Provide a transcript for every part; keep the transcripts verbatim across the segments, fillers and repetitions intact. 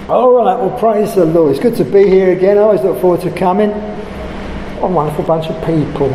All right, well, praise the Lord. It's good to be here again. I always look forward to coming. What a wonderful bunch of people.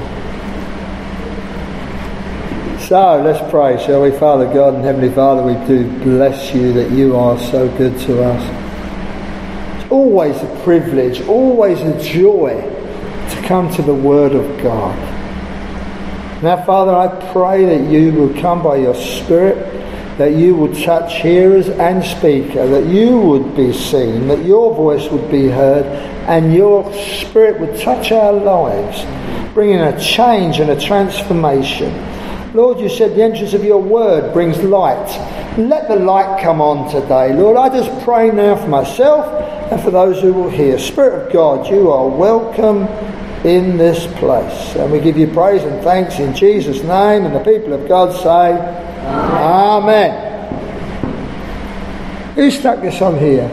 So, let's pray, shall we? Father God and Heavenly Father, we do bless you that you are so good to us. It's always a privilege, always a joy to come to the Word of God. Now, Father, I pray that you will come by your Spirit, that you would touch hearers and speaker, that you would be seen, that your voice would be heard, and your Spirit would touch our lives, bringing a change and a transformation. Lord, you said the entrance of your word brings light. Let the light come on today. Lord, I just pray now for myself and for those who will hear. Spirit of God, you are welcome in this place. And we give you praise and thanks in Jesus' name, and the people of God say, Amen. Who stuck this on here?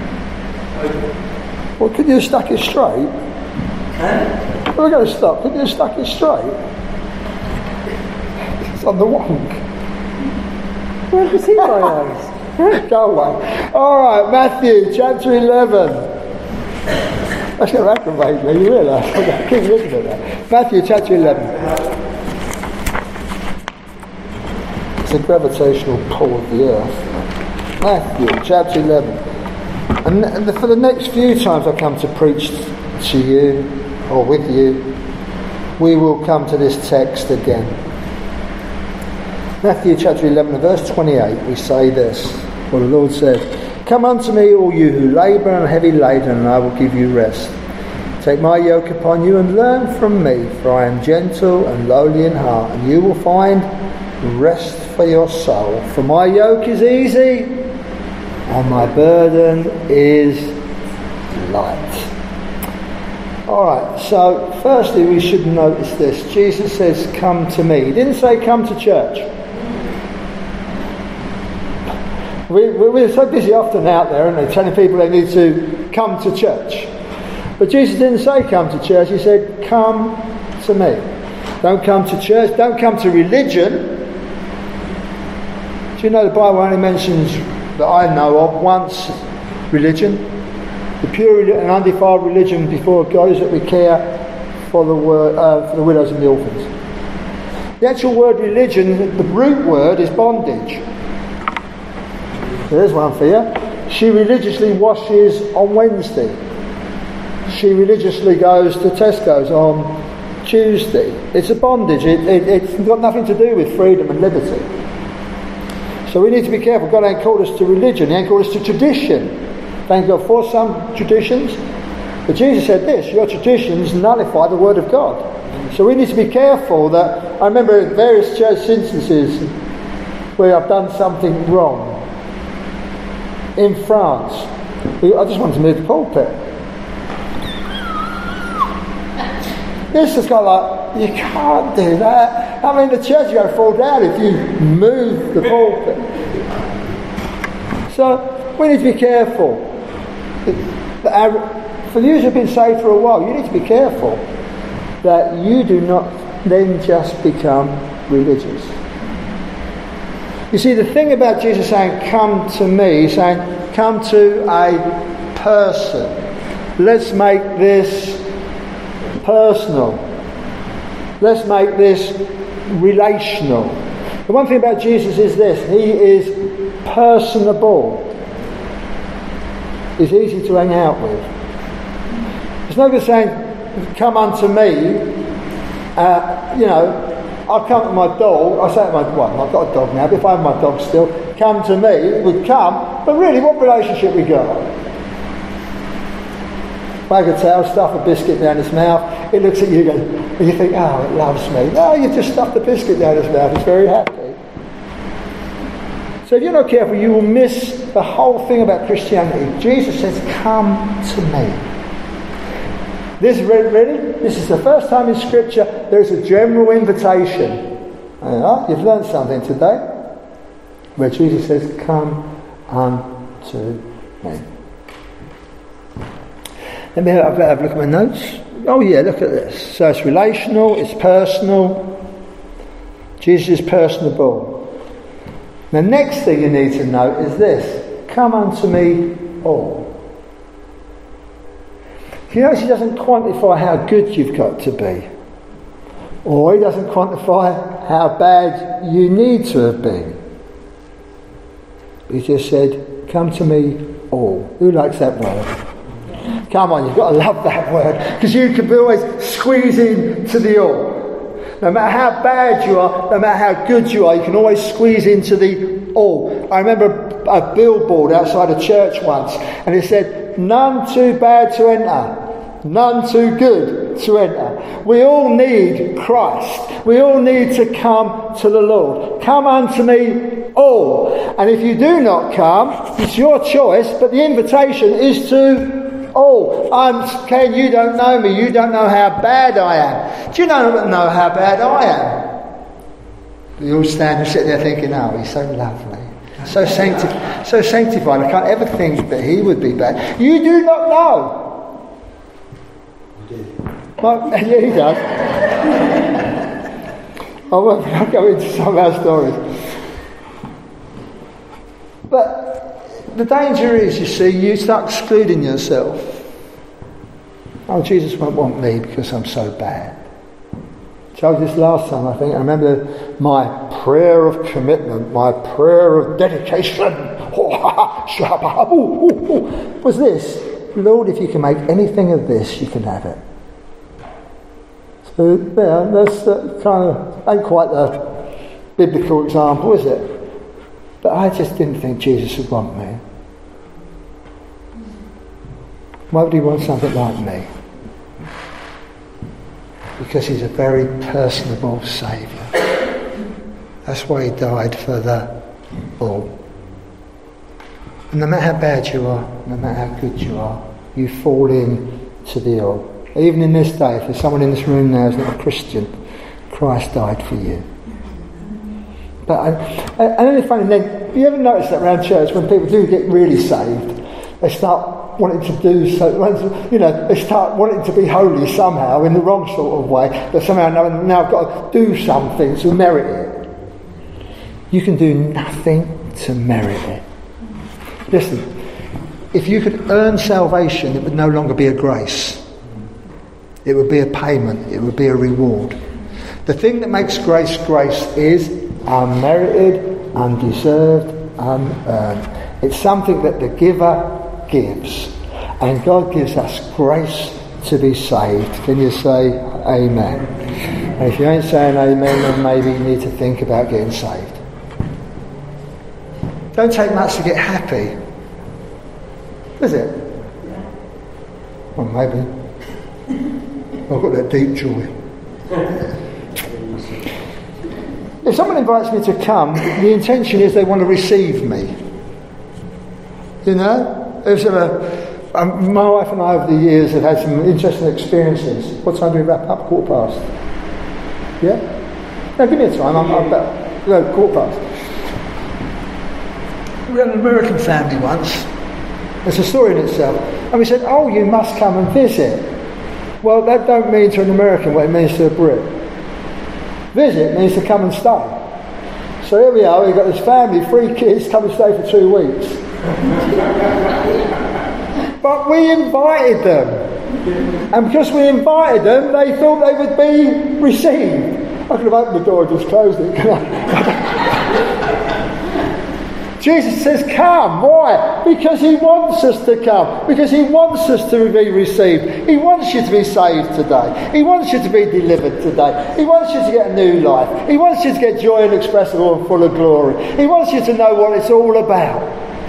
Well, could you have stuck it straight? Huh? We're going to stop. Could you have stuck it straight? It's on the wonk. Where did he go? Go away. All right, Matthew chapter eleven. That's going to aggravate me, you realise? I keep looking at that. Matthew chapter eleven. The gravitational pull of the earth. Matthew chapter eleven. And, and for the next few times I come to preach to you or with you, we will come to this text again. Matthew chapter eleven and verse twenty-eight, we say this. Well, the Lord said, "Come unto me, all you who labour and are heavy laden, and I will give you rest. Take my yoke upon you and learn from me, for I am gentle and lowly in heart, and you will find rest for your soul. For my yoke is easy and my burden is light." Alright, so firstly we should notice this. Jesus says, "Come to me." He didn't say come to church. We, we're so busy often out there, aren't they, telling people they need to come to church. But Jesus didn't say come to church, he said come to me. Don't come to church, don't come to religion. Do you know the Bible only mentions, that I know of, once religion? The pure and undefiled religion before God is that we care for the word, uh, for the widows and the orphans. The actual word religion, the root word, is bondage. There's one for you. She religiously washes on Wednesday. She religiously goes to Tesco's on Tuesday. It's a bondage. It, it, it's got nothing to do with freedom and liberty. So we need to be careful. God ain't called us to religion. He ain't called us to tradition. Thank God for some traditions. But Jesus said this, your traditions nullify the word of God. So we need to be careful that, I remember various church instances where I've done something wrong. In France, I just wanted to move the pulpit. This is kind of like, you can't do that. I mean, the church is going to fall down if you move the pulpit. So, we need to be careful. For you who have been saved for a while, you need to be careful that you do not then just become religious. You see, the thing about Jesus saying, come to me, he's saying, come to a person. Let's make this personal. Let's make this relational. The one thing about Jesus is this, he is personable. He's easy to hang out with. It's no good saying, come unto me, uh, you know, I'll come to my dog, I say to my, well, I've got a dog now, but if I have my dog still, come to me, it would come, but really, what relationship we got? Wag a tail, stuff a biscuit down its mouth, it looks at you and you think, oh, it loves me. No, you just stuffed the biscuit down its mouth, it's very happy. So if you're not careful, you will miss the whole thing about Christianity. Jesus says, come to me. This ready? This is the first time in Scripture there is a general invitation. Uh, you've learned something today, where Jesus says, "Come unto me." Let me have, have a look at my notes. Oh yeah, look at this. So it's relational, it's personal. Jesus is personable. The next thing you need to note is this: "Come unto me all." You notice he doesn't quantify how good you've got to be. Or he doesn't quantify how bad you need to have been. He just said, come to me all. Who likes that word? Come on, you've got to love that word. Because you can be always squeeze in to the all. No matter how bad you are, no matter how good you are, you can always squeeze into the all. I remember a billboard outside a church once, and it said, none too bad to enter. None too good to enter. We all need Christ. We all need to come to the Lord. Come unto me all. And if you do not come, it's your choice, but the invitation is to all. I'm Ken, you don't know me. You don't know how bad I am. Do you know, know how bad I am? You all stand and sit there thinking, oh, he's so lovely. So, sancti- so sanctified. I can't ever think that he would be bad. You do not know. Well, yeah, he does. I won't I'll go into some of our stories. But the danger is, you see, you start excluding yourself. Oh, Jesus won't want me because I'm so bad. I told you this last time, I think. I remember my prayer of commitment, my prayer of dedication was this: Lord, if you can make anything of this, you can have it. So, yeah, that's uh, kind of, ain't quite the biblical example, is it? But I just didn't think Jesus would want me. Why would he want something like me? Because he's a very personable Saviour. That's why he died for the all. And no matter how bad you are, no matter how good you are, you fall in to the all. Even in this day, if there's someone in this room now who's not a Christian, Christ died for you. But I, and then it's funny, then, you ever notice that around church when people do get really saved, they start wanting to do so, you know, they start wanting to be holy somehow in the wrong sort of way, but somehow now, now I've got to do something to merit it. You can do nothing to merit it. Listen, if you could earn salvation, it would no longer be a grace. It would be a payment. It would be a reward. The thing that makes grace grace is unmerited, undeserved, unearned. It's something that the giver gives. And God gives us grace to be saved. Can you say amen? And if you ain't saying amen, then maybe you need to think about getting saved. Don't take much to get happy. Is it? Well, maybe. I've got that deep joy. If someone invites me to come, the intention is they want to receive me. You know? There's a, um, my wife and I over the years have had some interesting experiences. What time do we wrap up? Quarter past. Yeah? No, give me a time. I'm, I'm about, no, quarter past. We had an American family once. It's a story in itself. And we said, oh, you must come and visit. Well, that don't mean to an American what it means to a Brit. Visit means to come and stay. So here we are, we've got this family, three kids, come and stay for two weeks. But we invited them. And because we invited them, they thought they would be received. I could have opened the door and just closed it. Jesus says, come. Why? Because he wants us to come. Because he wants us to be received. He wants you to be saved today. He wants you to be delivered today. He wants you to get a new life. He wants you to get joy inexpressible and full of glory. He wants you to know what it's all about.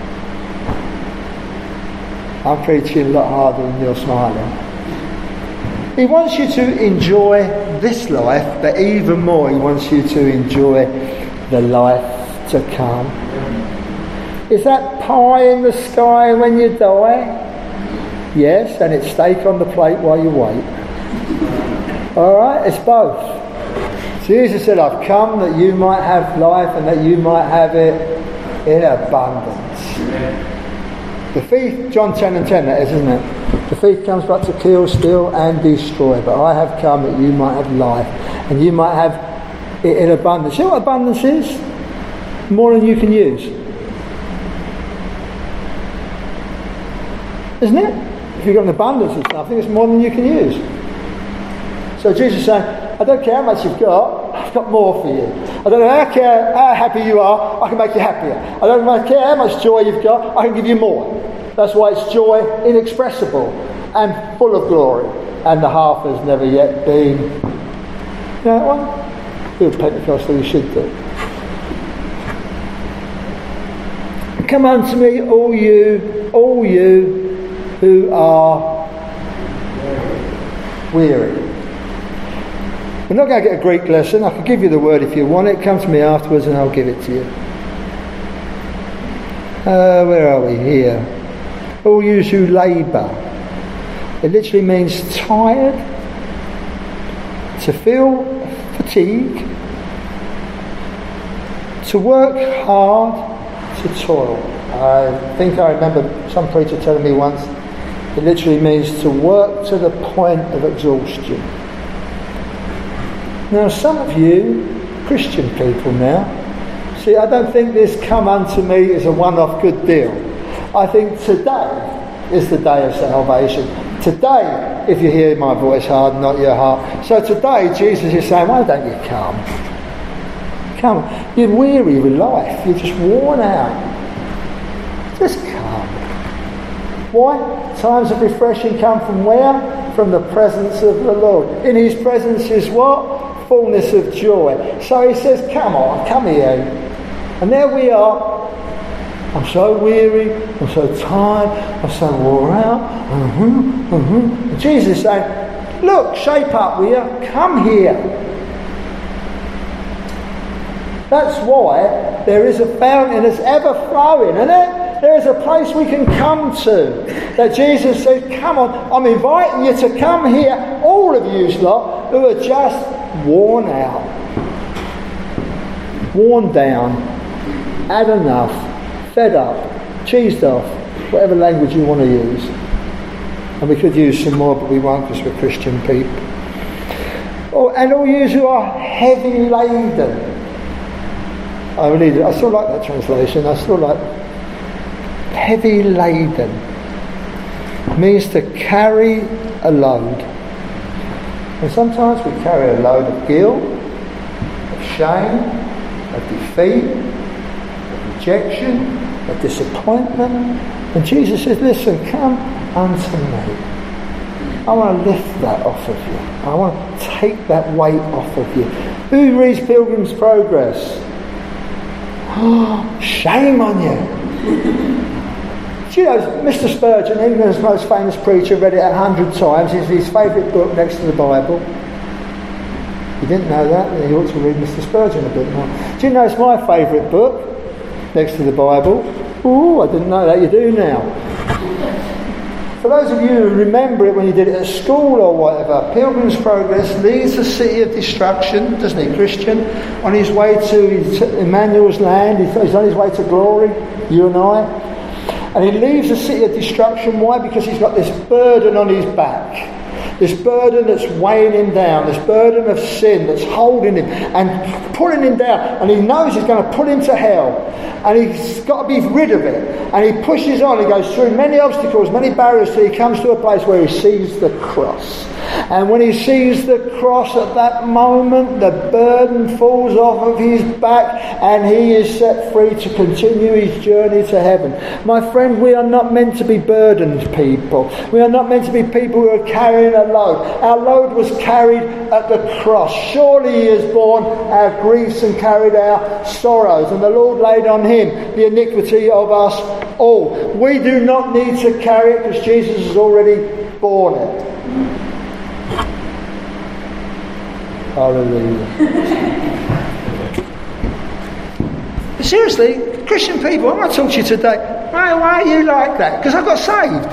I'm preaching a lot harder than you're smiling. He wants you to enjoy this life, but even more, he wants you to enjoy the life to come. Is that pie in the sky when you die? Yes, and it's steak on the plate while you wait. Alright, it's both. Jesus said, I've come that you might have life and that you might have it in abundance. The thief, John ten and ten, that is, isn't it? The thief comes but to kill, steal and destroy, but I have come that you might have life and you might have it in abundance. You know what abundance is? More than you can use. Isn't it? If you've got an abundance of something, it's more than you can use. So Jesus is saying, I don't care how much you've got, I've got more for you. I don't care how happy you are, I can make you happier. I don't care how much joy you've got, I can give you more. That's why it's joy inexpressible and full of glory. And the half has never yet been. You know that one? Good Pentecostal, you should do. Come unto me, all you, all you who are weary. We're not going to get a Greek lesson. I can give you the word if you want it. Come to me afterwards and I'll give it to you. Uh, where are we? Here. All you who labour. It literally means tired, to feel fatigue, to work hard, to toil. I think I remember some preacher telling me once, it literally means to work to the point of exhaustion. Now some of you, Christian people now, see, I don't think this come unto me is a one-off good deal. I think today is the day of salvation. Today, if you hear my voice, harden not your heart. So today Jesus is saying, why don't you come? Come. You're weary with life. You're just worn out. Just come. Why? Times of refreshing come from where? From the presence of the Lord. In his presence is what? Fullness of joy. So he says, come on, come here. And there we are. I'm so weary, I'm so tired, I'm so wore out. Uh-huh, uh-huh. And Jesus is saying, look, shape up, will you? Come here. That's why there is a fountain that's ever flowing, isn't it? There is a place we can come to. That Jesus says, come on, I'm inviting you to come here, all of you lot who are just worn out, worn down, had enough, fed up, cheesed off, whatever language you want to use. And we could use some more, but we won't because we're Christian people. Oh, and all you who are heavy laden. I really, I still like that translation. I still like heavy laden. It means to carry a load. And sometimes we carry a load of guilt, of shame, of defeat, rejection, a disappointment. And Jesus says, listen, come unto me. I want to lift that off of you. I want to take that weight off of you. Who reads Pilgrim's Progress? Oh, shame on you. Do you know, Mister Spurgeon, England's most famous preacher, read it a hundred times. It's his favourite book next to the Bible. You didn't know that? Then you ought to read Mister Spurgeon a bit more. Do you know it's my favourite book? Next to the Bible. Ooh, I didn't know that. You do now. For those of you who remember it when you did it at school or whatever, Pilgrim's Progress leaves the city of destruction, doesn't he, Christian? On his way to his, Emmanuel's land, he's on his way to glory, you and I. And he leaves the city of destruction. Why? Because he's got this burden on his back. This burden that's weighing him down, this burden of sin that's holding him and pulling him down, and he knows he's going to put him to hell, and he's got to be rid of it, and he pushes on, he goes through many obstacles, many barriers, till he comes to a place where he sees the cross. And when he sees the cross, at that moment the burden falls off of his back and he is set free to continue his journey to heaven. My friend, we are not meant to be burdened people. We are not meant to be people who are carrying a load. Our load was carried at the cross. Surely he has borne our griefs and carried our sorrows, and the Lord laid on him the iniquity of us all. We do not need to carry it because Jesus has already borne it. Hallelujah. Seriously, Christian people, I want to talk to you today. Why, why are you like that? Because I got saved.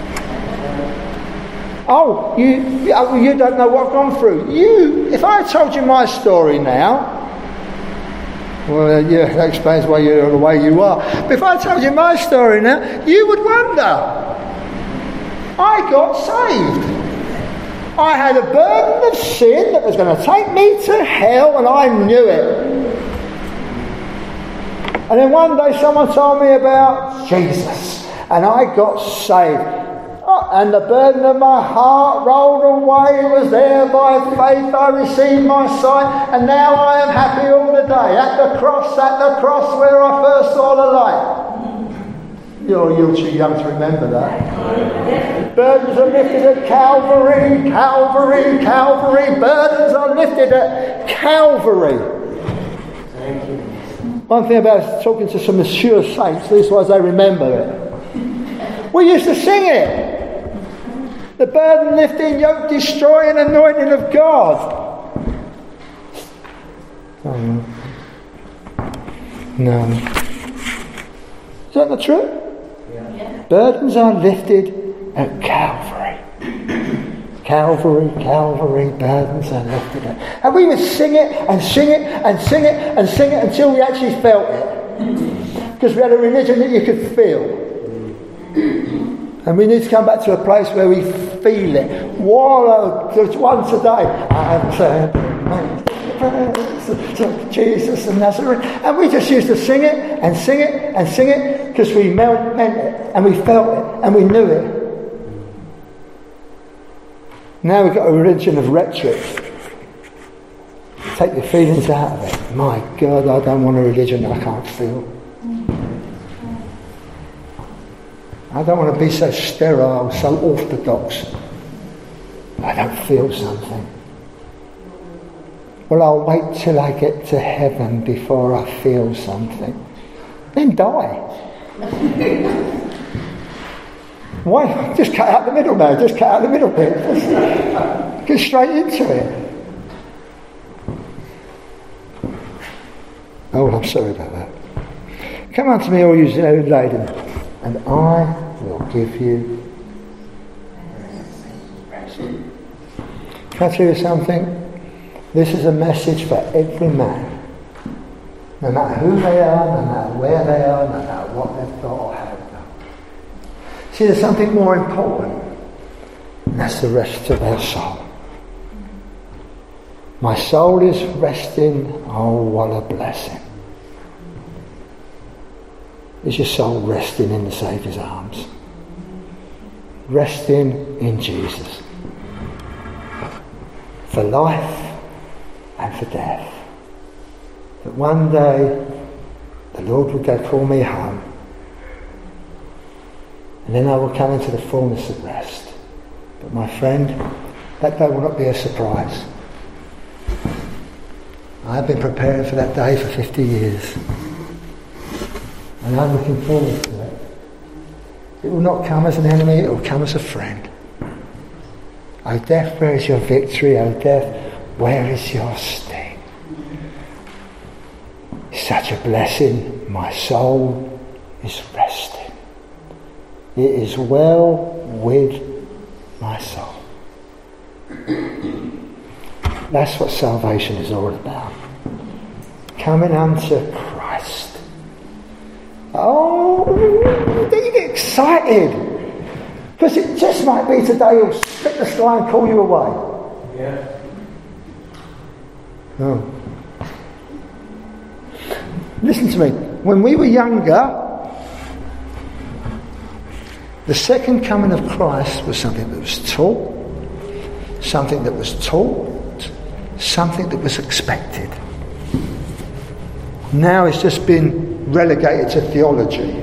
Oh, you, you don't know what I've gone through. You, if I told you my story now, well, yeah, that explains why you're the way you are. But if I told you my story now, you would wonder. I got saved. I had a burden of sin that was going to take me to hell, and I knew it. And then one day someone told me about Jesus, and I got saved. Oh, and the burden of my heart rolled away. It was there by faith I received my sight, and now I am happy all the day. At the cross, at the cross where I first saw the light. You're, you're too young to remember that. Burdens are lifted at Calvary, Calvary, Calvary. Burdens are lifted at Calvary. One thing about talking to some mature saints, this was they remember it. We used to sing it. The burden lifting, yoke destroying anointing of God. Oh, no. Is that the truth? Yeah. Burdens are lifted at Calvary. Calvary, Calvary, burdens are lifted at. And we would sing it and sing it and sing it and sing it until we actually felt it. Because we had a religion that you could feel. And we need to come back to a place where we feel it. Whoa, there's one today. I'm saying, Jesus of Nazareth. And we just used to sing it and sing it and sing it because we meant it and we felt it and we knew it. Now we've got a religion of rhetoric. Take your feelings out of it. My God, I don't want a religion I can't feel. I don't want to be so sterile, so orthodox. I don't feel something. Well, I'll wait till I get to heaven before I feel something. Then die. Why? Just cut out the middle, man. Just cut out the middle bit. Just get straight into it. Oh, I'm sorry about that. Come unto me, all you heavy laden, and I will give you rest. Can I tell you something? This is a message for every man. No matter who they are, no matter where they are, no matter what they've got or haven't done. See, there's something more important, and that's the rest of our soul. My soul is resting. Oh, what a blessing. Is your soul resting in the Saviour's arms? Resting in Jesus. For life and for death. That one day the Lord would go call me home, and then I will come into the fullness of rest. But my friend, that day will not be a surprise. I have been preparing for that day for fifty years, and I'm looking forward to it. It will not come as an enemy, it will come as a friend. O death, where is your victory? O death, where is your sting? It's such a blessing. My soul is resting. It is well with my soul. That's what salvation is all about. Coming unto Christ. Oh, then you get excited. Because it just might be today he'll split the sky and call you away. Yeah. Oh. Listen to me. When we were younger, the second coming of Christ was something that was taught, something that was taught, something that was expected. Now it's just been relegated to theology.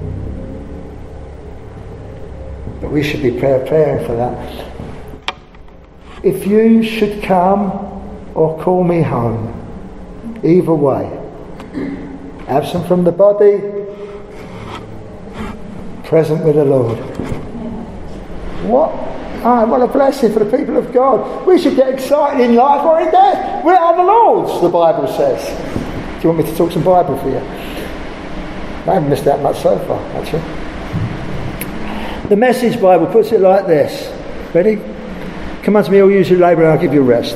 But we should be preparing for that. If you should come or call me home, either way, absent from the body, present with the Lord. What? Ah, what a blessing for the people of God. We should get excited in life or in death. We are the Lord's, the Bible says. Do you want me to talk some Bible for you? I haven't missed that much so far, actually. The Message Bible puts it like this. Ready? Come unto me, all you who labour, and I'll give you rest.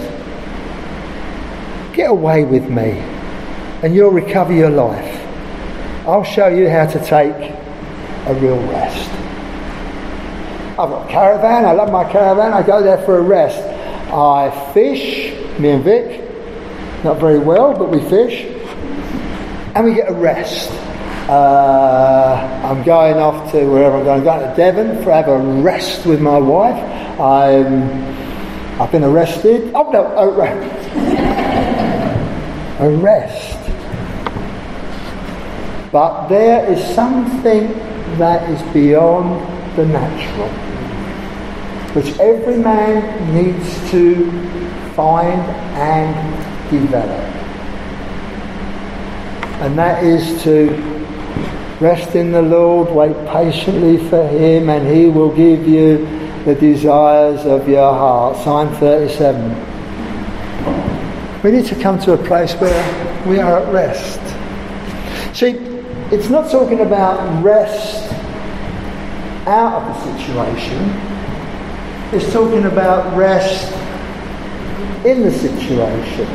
Get away with me, and you'll recover your life. I'll show you how to take a real rest. I've got a caravan. I love my caravan. I go there for a rest. I fish, me and Vic. Not very well, but we fish. And we get a rest. Uh, I'm going off to wherever I'm going. I'm going to Devon for have a rest with my wife. I'm, I've been arrested. Oh no, arrest. Arrest. But there is something that is beyond the natural, which every man needs to find and develop. And that is to rest in the Lord, wait patiently for Him, and He will give you the desires of your heart. Psalm thirty-seven. We need to come to a place where we are at rest. See, it's not talking about rest out of the situation. It's talking about rest in the situation.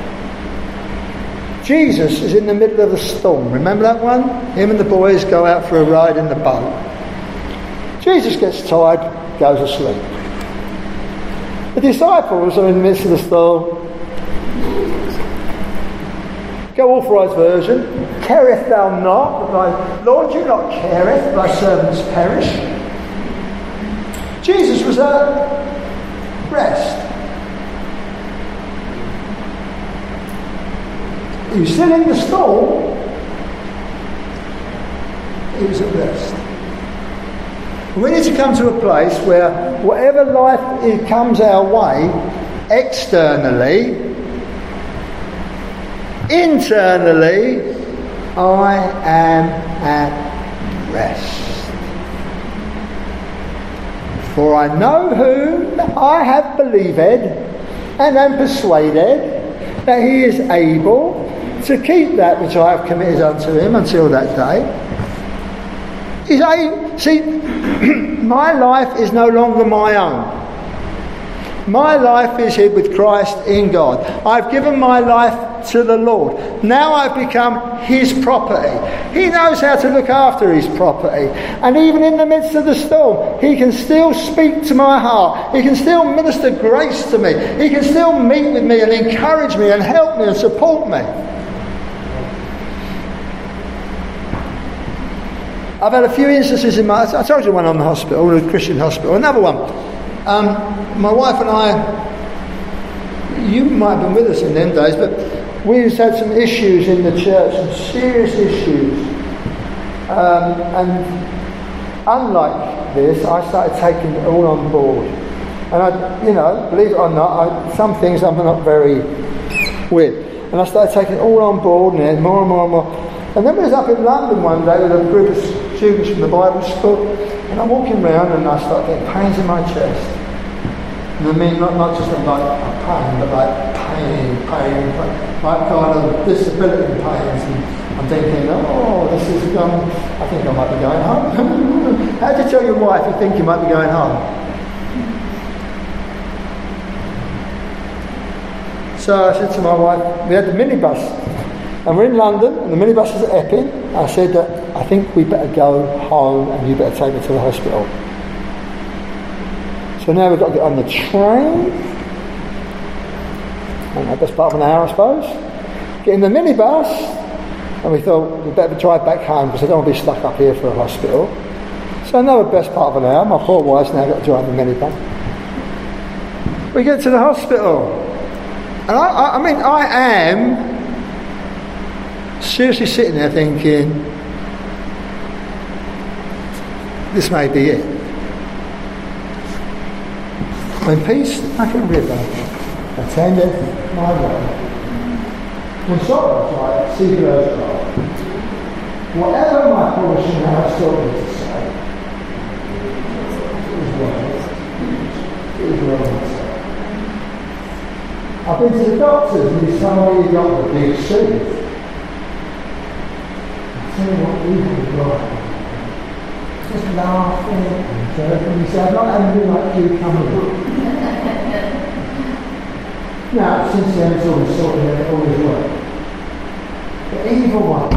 Jesus is in the middle of a storm. Remember that one? Him and the boys go out for a ride in the boat. Jesus gets tired, goes asleep. The disciples are in the midst of the storm. Go Authorised Version. Careth thou not, thy, Lord, you not careth, thy servants perish. Jesus was at rest. He was still in the storm. He was at rest. We need to come to a place where whatever life it comes our way, externally, internally, I am at rest. For I know whom I have believed and am persuaded that He is able to keep that which I have committed unto Him until that day. He's able. See, my life is no longer my own. My life is hid with Christ in God. I've given my life to the Lord. Now I've become His property. He knows how to look after His property. And even in the midst of the storm, He can still speak to my heart. He can still minister grace to me. He can still meet with me and encourage me and help me and support me. I've had a few instances in my... I told you one on the hospital, the Christian hospital. Another one. Um, my wife and I, you might have been with us in them days, but we used to have some issues in the church, some serious issues. Um, and unlike this, I started taking it all on board. And I, you know, believe it or not, I, some things I'm not very with. And I started taking it all on board and then more and more and more. And then we was up in London one day with a group of students from the Bible school, and I'm walking around and I start getting pains in my chest. And I mean, not, not just like a pain, but like pain, pain, pain, like kind of disability pains. And I'm thinking, oh, this is going, I think I might be going home. How do you tell your wife you think you might be going home? So I said to my wife, we had the minibus. And we're in London, and the minibus is at Epping. I said that I think we better go home and you better take me to the hospital. So now we've got to get on the train. I don't know, best part of an hour, I suppose. Get in the minibus, and we thought we'd better drive back home because I don't want to be stuck up here for a hospital. So another best part of an hour. My poor wife's now got to drive the minibus. We get to the hospital, and I, I, I mean, I am seriously sitting there thinking, this may be it. When peace like a river attendeth my way, when sorrow like sea birds fly, whatever my portion has story to say, it is well, it is well said. I've been to the doctors and he's told me you've got the big suit. Tell you what we have got. Just laughing and joking. He said, I'm not having to like you coming. Now, since then it's all sorted out, it always worked. The evil one.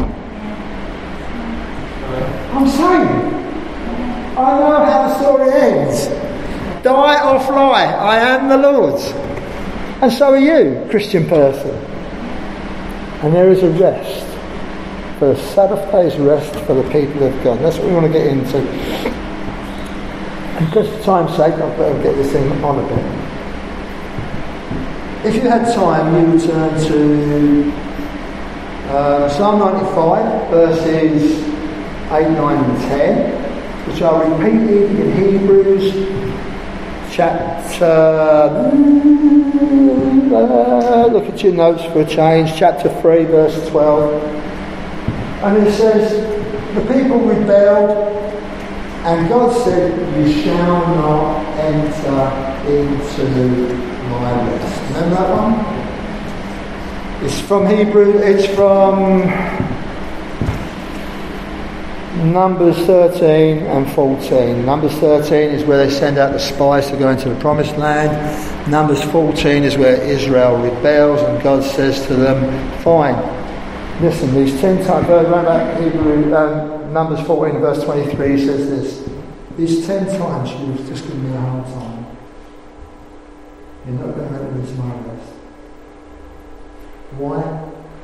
I'm saying, I know how the story ends. Die or fly, I am the Lord's. And so are you, Christian person. And there is a rest for a Sabbath day's rest for the people of God. That's what we want to get into. And just for time's sake, I'll better get this thing on a bit. If you had time, you would turn to uh, Psalm ninety-five, verses eight, nine and ten, which are repeated in Hebrews chapter, uh, look at your notes for a change, chapter three, verse twelve. And it says, the people rebelled, and God said, you shall not enter into my rest. Remember that one? It's from Hebrew, it's from Numbers thirteen and fourteen. Numbers thirteen is where they send out the spies to go into the promised land. Numbers fourteen is where Israel rebels and God says to them, fine, listen, these ten times, going back to Hebrew, um, Numbers fourteen verse twenty-three says this, these ten times you've just given me a hard time. You're not going to let me into my rest. Why?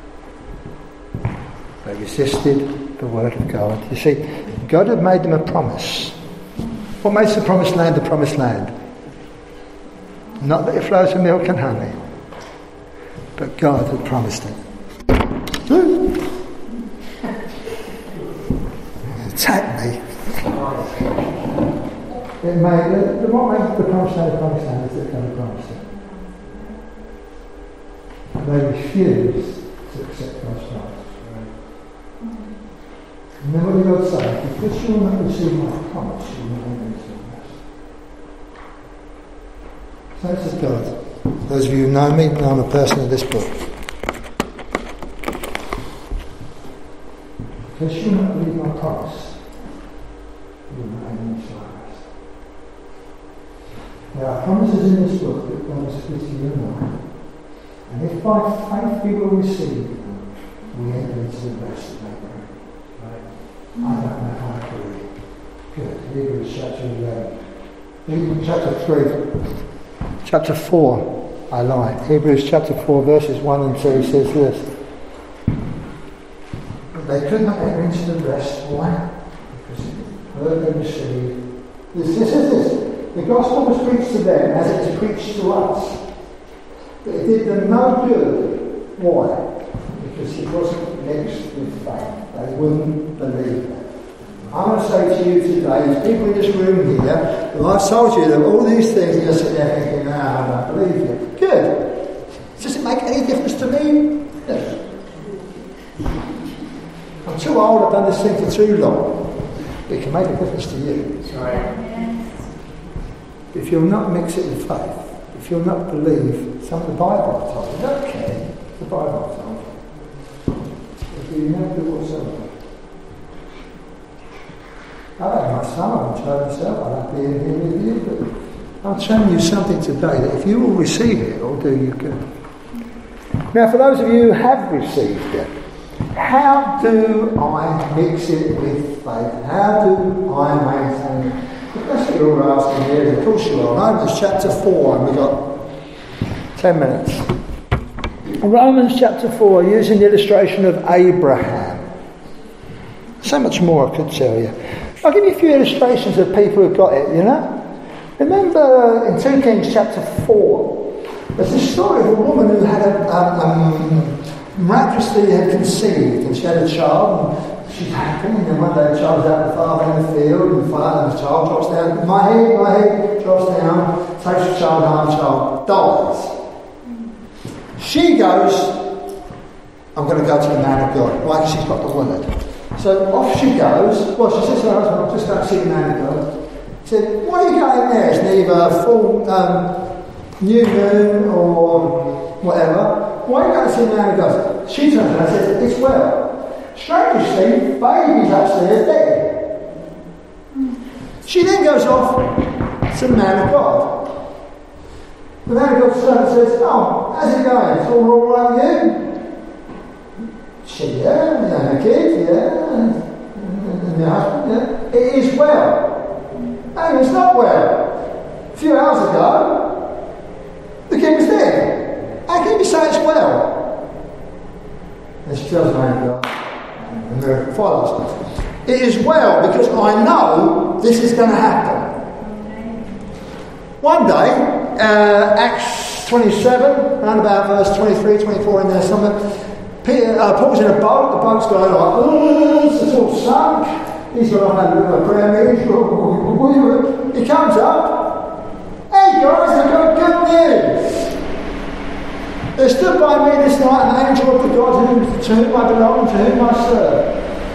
They resisted the word of God. You see, God had made them a promise. What makes the promised land the promised land? Not that it flows with milk and honey, but God had promised it. Attack me. It made, the, what makes the promised land the promised land is that God promised it. They refused to accept God's promise. And then what did God say? Because you will not receive my promise, you will not enter into the rest. So this is God. Those of you who know me, know I'm a person of this book. Because you will not believe my promise, you will not enter into my rest. There are promises in this book that God has given to you and I. And if by faith we will receive them, we enter into the rest of that room. I don't know how to read. Good. Hebrews chapter eleven. Hebrews chapter three. Chapter four. I lied. Hebrews chapter four, verses one and two says this. But they could not enter into the rest. Why? Because the word they received. This, this is this. The gospel was preached to them as it is preached to us. But it did them no good. Why? Because it wasn't mixed with faith. They wouldn't believe it. I want to say to you today, there's people in this room here, who I've told you that all these things, you're sitting there thinking, no, I don't believe you. Good. Does it make any difference to me? Yes. I'm too old, I've done this thing for too long. It can make a difference to you. Sorry. If you'll not mix it with faith, if you'll not believe some of the Bible I've told you, don't care, the Bible I've told you. If you never do whatsoever. I don't know, some of them tell myself, I like being here with you, but I'm telling you something today that if you will receive it, it'll do you good. Now, for those of you who have received it, how do I mix it with faith? How do I maintain it? That's what you're all asking here, of course you are. Romans chapter four, and we've got ten minutes. Romans chapter four, using the illustration of Abraham. So much more I could tell you. I'll give you a few illustrations of people who've got it, you know. Remember in two Kings chapter four, there's a story of a woman who had a, um, um, miraculously had conceived, and she had a child, and she's happy, and then one day the child's out the father in the field, and the father and the child drops down, my head, my head, drops down, takes the child home, the child dies. She goes, I'm going to go to the man of God. Why? Because she's got the word. So off she goes. Well, she says to her husband, I'll just go see the man of God. He said, why are you going there? It's neither full um, new moon or whatever. Why are you going to see the man of God? She turns around and says, it's well. Strangely, baby's upstairs dead. She then goes off to the man of God. The man of God turns and says, oh, how's it going? It's all right with you? She, yeah, and her kids, yeah, and, and your husband, yeah. It is well. No, it's not well. A few hours ago, the kid was dead. How can you say it's well? And she tells the man of God, miracle follows. It is well because I know this is going to happen. One day, uh, Acts twenty-seven, around about verse twenty-three, twenty-four in there somewhere, Peter, uh, Paul's in a boat, the boat's going like, oh, it's all sunk. He's got on a little prayer meeting. He comes up, hey guys, I've got good news. There stood by me this night an angel of the God whom, to whom I belong, to whom I serve.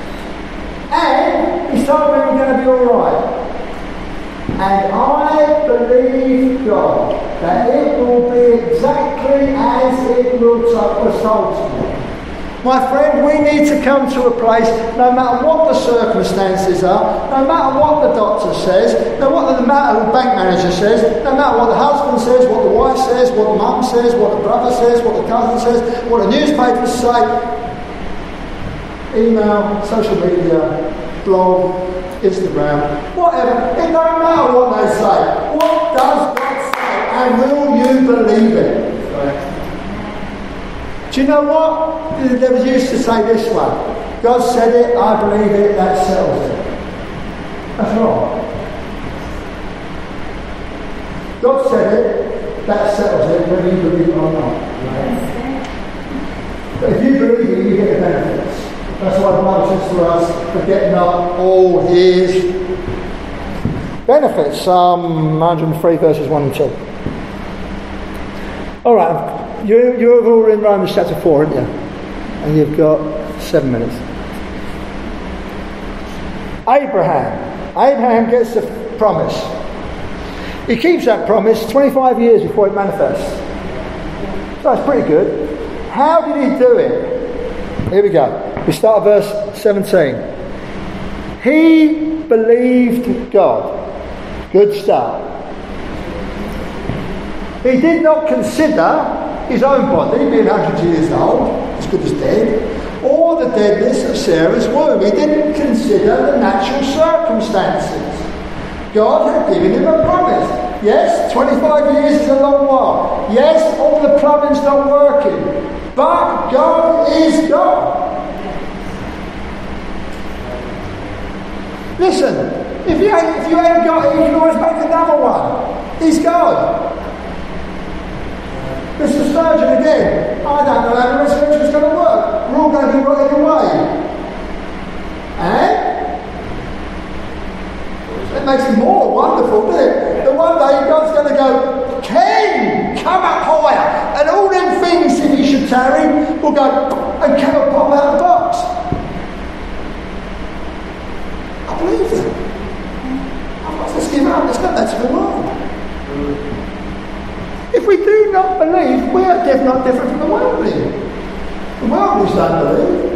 And he told me we're going to be alright. And I believe God that it will be exactly as it was told to me. My friend, we need to come to a place, no matter what the circumstances are, no matter what the doctor says, no matter what the bank manager says, no matter what the husband says, what the wife says, what the mum says, what the brother says, what the cousin says, what the newspapers say, email, social media, blog, Instagram, whatever. It don't matter what they say. What does God say? And will you believe it? Do you know what? They was used to say this way. God said it, I believe it, that settles it. That's wrong. God said it, that settles it, whether you believe it or not. But if you believe it, you get the benefits. That's why the Bible says to us, forget not all his benefits. Psalm one hundred three verses one and two. Alright. You, you're all in Romans chapter four, aren't you? And you've got seven minutes. Abraham. Abraham gets the promise. He keeps that promise twenty-five years before it manifests. So that's pretty good. How did he do it? Here we go. We start at verse seventeen. He believed God. Good start. He did not consider his own body, being one hundred years old, as good as dead, or the deadness of Sarah's womb. He didn't consider the natural circumstances. God had given him a promise. Yes, twenty-five years is a long while. Yes, all the plumbing's not working. But God is God. Listen, if you ain't, if you ain't got it, you can always make another one. He's God. Mister Sturgeon again, I don't know how the resurrection is going to work. We're all going to be rotting away. And it makes it more wonderful, doesn't it? That one day God's going to go, Ken, come up higher. And all them things, if you should tarry, will go and Ken will pop out of the box. I believe it. Let's give up. Let's go back to the world. If we do not believe, we are diff- not different from the worldly. The worldlies don't believe.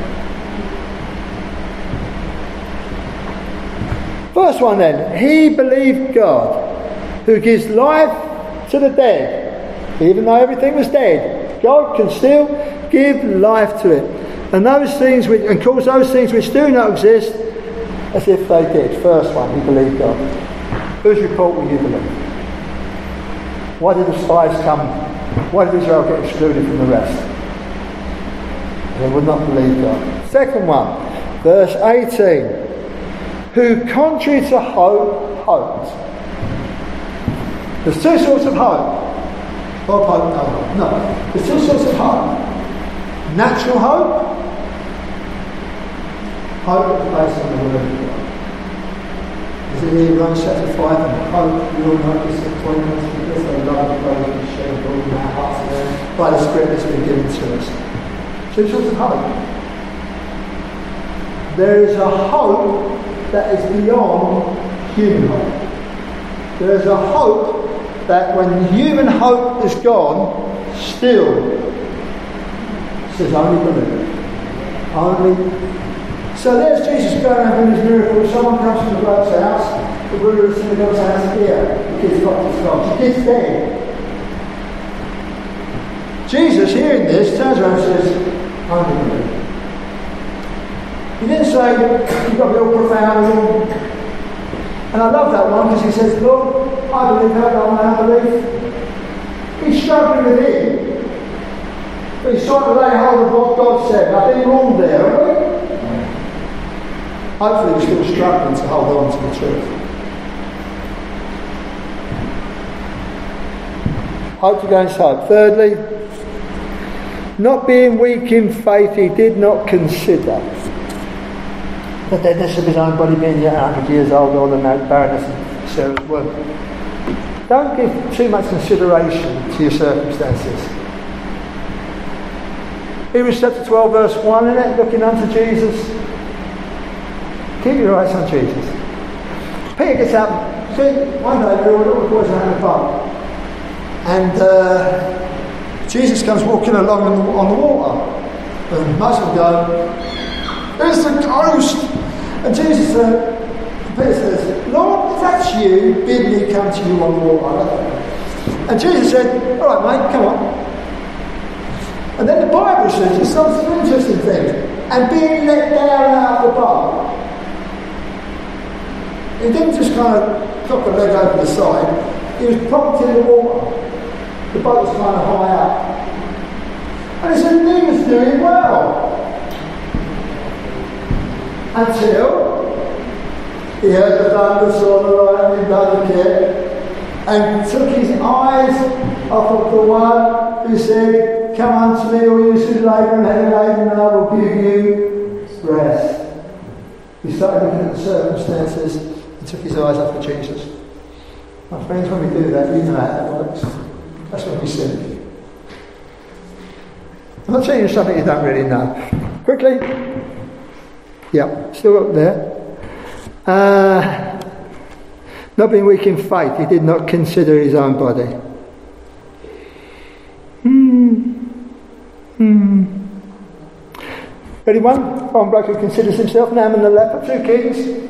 First one then, he believed God, who gives life to the dead. Even though everything was dead, God can still give life to it. And those things which, and cause those things which do not exist as if they did. First one, he believed God. Whose report will you believe? Why did the spies come? Why did Israel get excluded from the rest? They would not believe God. Second one, verse eighteen. Who contrary to hope, hoped. There's two sorts of hope. Hope, hope, no hope. No. There's two sorts of hope. Natural hope. Hope based on the word of God. Is it here, Romans chapter five, and hope you will not disappointments because they love the God and shed all in our hearts and by the Spirit that's been given to us. Two sorts of hope. There is a hope that is beyond human hope. There is a hope that when human hope is gone, still says only believe. Only. So there's Jesus going around doing his miracle. Someone comes to the bloke's house, the ruler of the synagogue's house, here, the kid's got his God. The kid's dead. Jesus, hearing this, turns around and says, only believe. He didn't say, you've got to be all profound. And I love that one because he says, Lord, I believe, how do I believe? He's struggling with it. But he's trying to lay hold of what God said. Nothing wrong there, are we? hopefully we're still struggling to hold on to the truth. Hope to go into hope. Thirdly, not being weak in faith, he did not consider the deadness of his own body, being yet one hundred years old, or the barrenness of Sarah's womb. Don't give too much consideration to your circumstances. Hebrews chapter twelve, verse one, in it, looking unto Jesus. Keep your eyes on Jesus. Peter gets up. See, one day we were all the boys around the park, and uh, Jesus comes walking along on the, on the water. And most of them go, "There's the ghost!" And Jesus, uh, Peter says, "Lord, if that's you, bid me come to you on the water." And Jesus said, "All right, mate, come on." And then the Bible says, there's some interesting things. And being let down out of the boat. He didn't just kind of drop a leg over the side. He was propped in the water. The boat was kind of high up. And he said, he was doing well. Until he heard the thunder, saw the lightning, done the kid, and took his eyes off of the one who said, "Come unto me, all you who labour and heavy laden, and I will give you rest." He started looking at the circumstances and took his eyes off of Jesus. My friends, when we do that, you know how that works. That's when we sin. I'm not telling you something you don't really know. Quickly. Yeah, still up there. Uh, not being weak in faith, he did not consider his own body. Hmm. Hmm. Ready one? One bloke who considers himself Naaman the leper, two kings.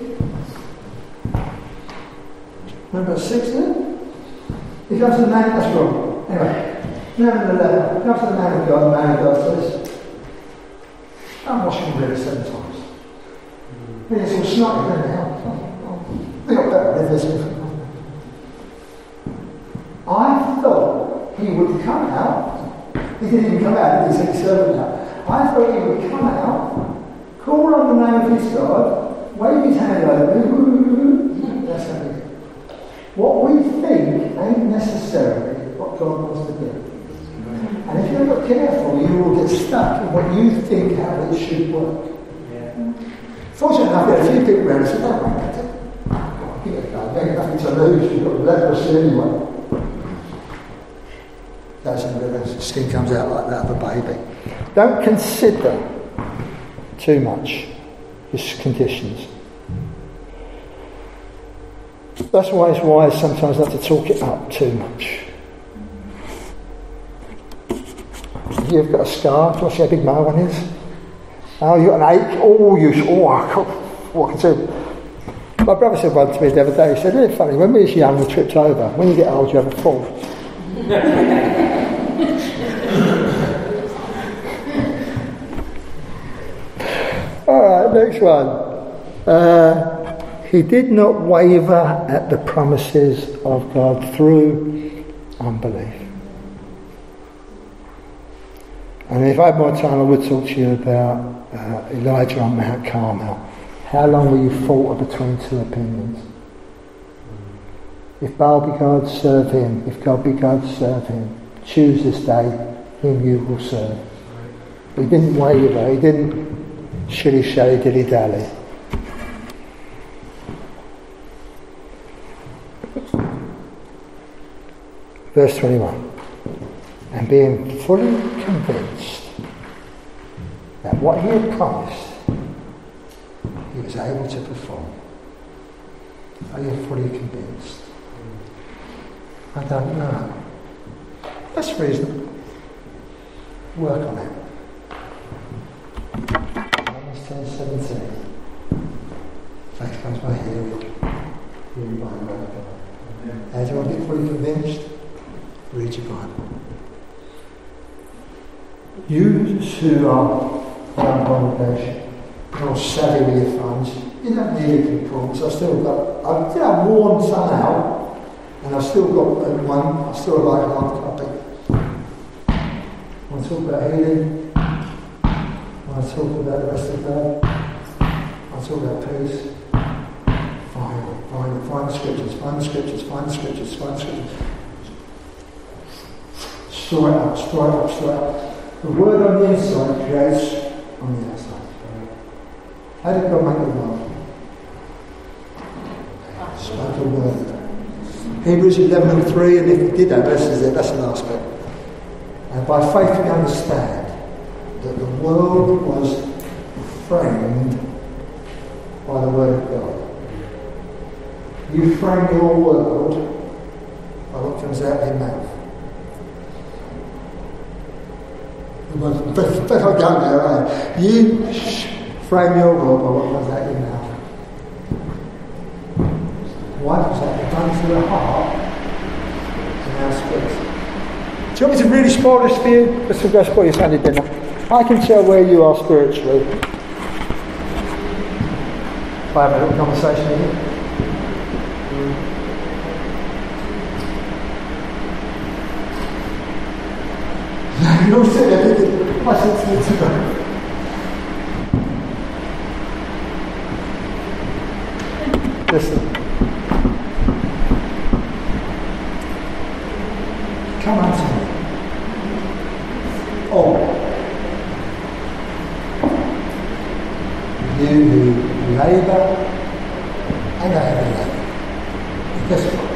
Number six there. He comes to the man, that's wrong. Anyway, Naaman the leper, he comes to the man of God, the man of God says, "I'm washing the river seven times." And he's all snotty, don't they? They got better than this. I thought he would come out. He didn't even come out, he sent his servant out. I thought he would come out, call on the name of his God, wave his hand over, that's how it is. What we think ain't necessarily what God wants to do. And if you're not careful, you will get stuck in what you think how it should work. Fortunately enough, there are a few people around and said, "Don't worry about it. Give it a go. There's nothing to lose. You've got leprosy anyway." That's when the skin comes out like that of a baby. Don't consider too much his conditions. That's why it's wise sometimes not to talk it up too much. You've got a scar. Do you want to see how big my one is? Oh, you've got an ache. Oh, you. Oh, I can't. What can I do? My brother said one to me the other day. He said, "Isn't it funny? When we was young, we tripped over. When you get old, you have a fall." All right, next one. Uh, he did not waver at the promises of God through unbelief. And if I had more time, I would talk to you about uh, Elijah on Mount Carmel. How long were you fought between two opinions? If Baal be God, serve him. If God be God, serve him. Choose this day whom you will serve. He didn't waver. He didn't shilly-shally, dilly-dally. Verse twenty-one. And being fully convinced that what he had promised, he was able to perform. Are you fully convinced? I don't know. That's reasonable. Work on it. Romans ten seventeen. Faith comes by hearing. Hearing by the word of God. How do you want to get fully convinced? Read your Bible. You who are our congregation, you're savvy with your funds, you don't need a report. So I've still got, I've, you know, I've worn some out, and I've still got one, I've still like a hard copy. I want to talk about healing, I want to talk about the rest of the day, I want I talk about peace. Find it, find it, find the scriptures, find the scriptures, find the scriptures, find the scriptures. Store it up, store it up, store it up. The word on the inside creates on the outside. How did God make the world? Spoke a word. Hebrews eleven and three, and if we did that, verses there, that's the last bit. And by faith we understand that the world was framed by the word of God. You frame your world by what comes out of your mouth. But, but I go there, right? You frame your world by what comes out of your mouth. Why? Because that comes through the heart and now speaks. Do you want me to really spoil this for you? Let's go spoil your Sunday dinner. I can tell where you are spiritually. If I have a little conversation with you. You all sit there thinking, I should speak to them. Listen. Come unto me. Oh. You who labour and are heavy laden. Guess what?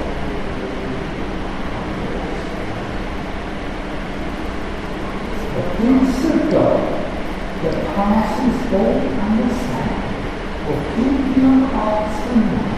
The peace of God that passes all understanding will keep your hearts and minds